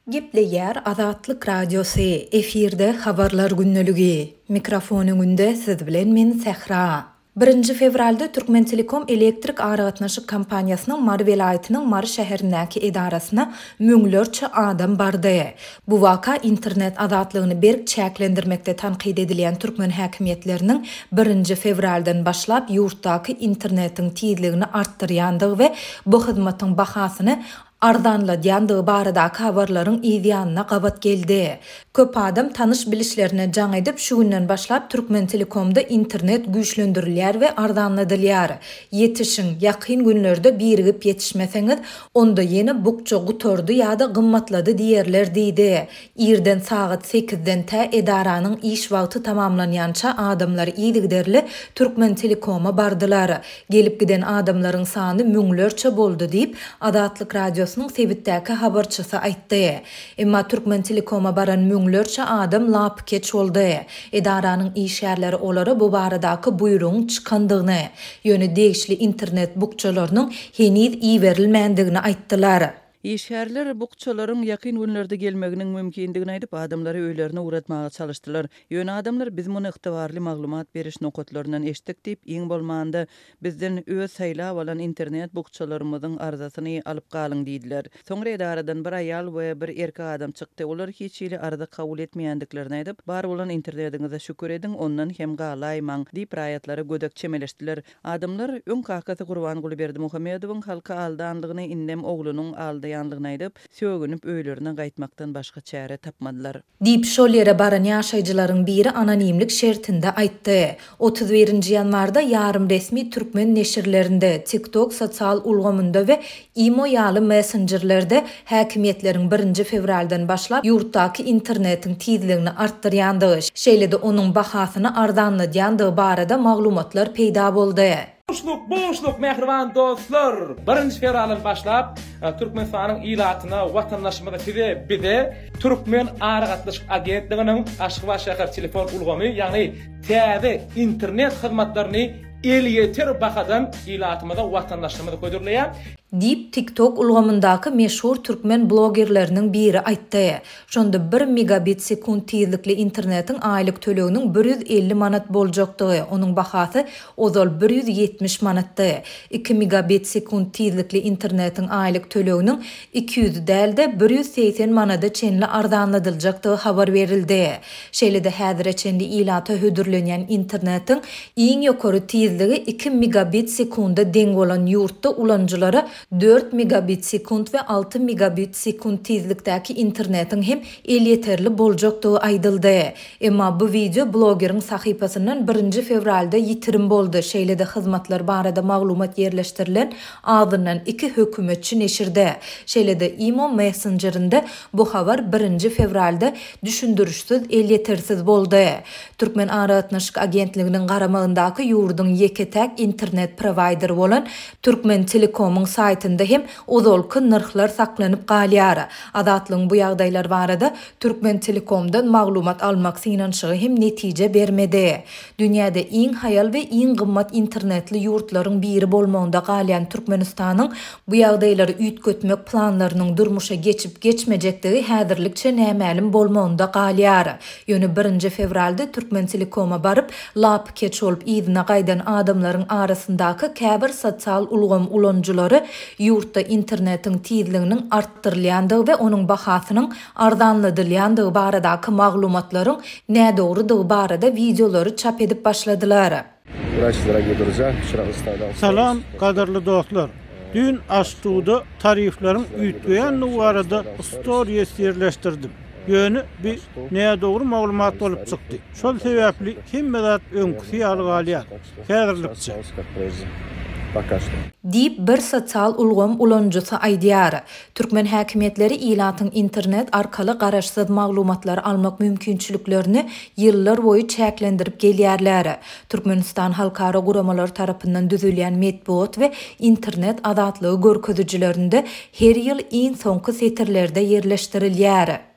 Gepleyer Azatlyk Radiosu efirde habarlar günnölügi. Mikrofonun önünde siz bilen men Sehra. 1 fevralda Türkmen Telekom elektrik aragatnaşyk kompaniýasynyň Mar welaýatynyň Mar şäherindäki edarasyna müňlerçe adam bardy. Bu waka internet azatlygyny berk çäklendirmekde tanqid edilýän türkmen häkimetleriniň 1 fevraldan başlap ýurtdaky internetiň tizligini artdyrýandygy we bu hyzmatyň bahasyny ardanlaýandygy baradaky habarlaryň ýa-da gabat geldi. Köp adam tanış bilişlerine jaň edip şu günden başlap Türkmen Telekomda internet güýçlendirilýär we ardanladylýar. Yetişiň, ýakyn günlerde birigip yetişmeseňiz, onda ýene bukça gutordy ýa-da gymmatlady diýerler diýdi. Irden saat 8-den tä edaranyň iş wagty tamamlanýança adamlar ýygyderli Türkmen Telekoma bardylar. Gelip giden adamlaryň sany müňlerçe boldy diýip Azatlyk Radiosynyň sebitdäki habarçysy aýtdy. Emma Türkmen Telekoma baran müňlerçe adam lap keç boldy. Edaranyň iş ýerleri olary bu baradaky buýrugyň çykandygyny, ýöne degişli internet bukçalarynyň heniz iýerilmändigini aýtdylar. İşgärler bukçalaryň ýakyn günlerde gelmeginiň mümkindigini aýdyp adamlary öýlerine uratmaga çalışdylar. Ýöne adamlar biz muny ygtybarly maglumat beriş nokatlaryndan eşitdik diýip iň bolmanda bizden öz saýlap alan internet bukçalarymyzyň arzasyny alyp galyň diýdiler. Soňra edaradan bir aýal we bir erkek adam çykdy. Olar hiç ýyly arda kabul etmeýändiklerini aýdyp, bar bolan internetiňize şükür edin, ondan hem galaýmaň diýip raýatlary gödek çemeleşdiler. Adamlar öň kakasy Gurban Gulyberdi Muhammedowyň halka aldanlygyny indem oglunyň aldy ýanlygyny aýdyp, sögünüp öýlerine gaýtmakdan başga çäre tapmadylar. Diýip şol ýere baran ýaşaýjylaryň biri anonimlik şertinde aýtdy. 31 ýanwarda ýarym resmi türkmen neşirlerinde, TikTok sosial ulgamynda we Imo ýaly messengerlerde häkimetleriň 1 fevraldan başlap ýurtdaky internetiň tizligini artdyrýandygy, şeýle-de onuň bahasyny ardanladýandygy barada maglumatlar peýda boldy. Boşluk mehriban dostlar. 1 fevraldan başlap Türkmenistanyň ilatyna, watandaşymyza tide bide Türkmen aragatnaşyk agentliginiň Aşyk şäher telefon ulgamy, ýagny täze internet hyzmatlaryny el ýeter bahadan ilatymyza watandaşlarymyza köýdürleýär. Diýip TikTok ulgamyndaky meşhur türkmen blogerleriniň biri aýtdy. Şonda 1 megabit sekund tizlikli internetiň aýlyk töleginiň 150 manat boljakdygy, onuň bahasy ozal 170 manatdy. 2 megabit sekund tizlikli internetiň aýlyk töleginiň 200 dälde 180 manada çenli ardanladyljakdygy habar berildi. Şeýle-de häzir çenli ilata hödürlenýän internetiň iň ýokary tizligi 2 megabit sekunda deň bolan ýurtda ulanjylary 4 megabit sekund ve 6 megabit sekund tizlikdäki internetin hem el yeterli boljakdygy aýdyldy. Emma bu video blogeriň sahypasyndan 1 fevralda ýitirim boldy. Şeýle-de hyzmatlar barada maglumat ýerleşdirilen agdyndan 2 hökümetçi neşirde. Şeýle-de Imo messengerinde bu habar 1 fevralda düşündürüşsiz el yetersiz boldy. Türkmen Aragatnaşyk agentliginiň garamagyndaky ýurdun ýeketäk internet provider bolan Türkmen Telekomyň saytynda hem ozolky narhlar saklanyp galýar. Azatlygyň bu ýagdaýlar barada Türkmen Telekomdan maglumat almak synanşygy hem netije bermedi. Dünýäde iň hayal we iň gymmat internetli ýurtlaryň biri bolmagynda galýan Türkmenistanyň bu ýagdaýlary üýtgetmek planlarynyň durmuşa geçip geçmejekdigi häzirlikçe nämälim bolmagynda galýar. Ýöne 1 fevralda Türkmen Telekoma baryp lap keç bolup ýygyna gaýdan adamlaryň arasyndaky käbir sosial ulgam ulanjylary ýurtda internetiň tizliginiň artdyrylýandygy we onuň bahasynyň ardanladylýandygy baradaky maglumatlaryň nädogrydygy barada videolary çap edip başladylar. Salam gaderli dostlar. Dün Aştuğda tariflerin üýtgeýän barada stories ýerleşdirdim. Ýöne bir näme dogry maglumat bolup çykdy. Şol sebäpli hemme zat öňküsi ýalgalýar. Häzirlikçe Diýip bir sosial ulgam ulanjysy aýdýar. Türkmen häkimetleri ilatyň internet arkaly garaşsyz maglumatlar almak mümkinçiliklerini ýyllar boyu çäklendirip gelýärler. Türkmenistan halkara guramalar tarapyndan düzülýän medpuat we internet azatlygy görkezüjilerinde her ýyl iň soňky setirlerde ýerleşdirilýär.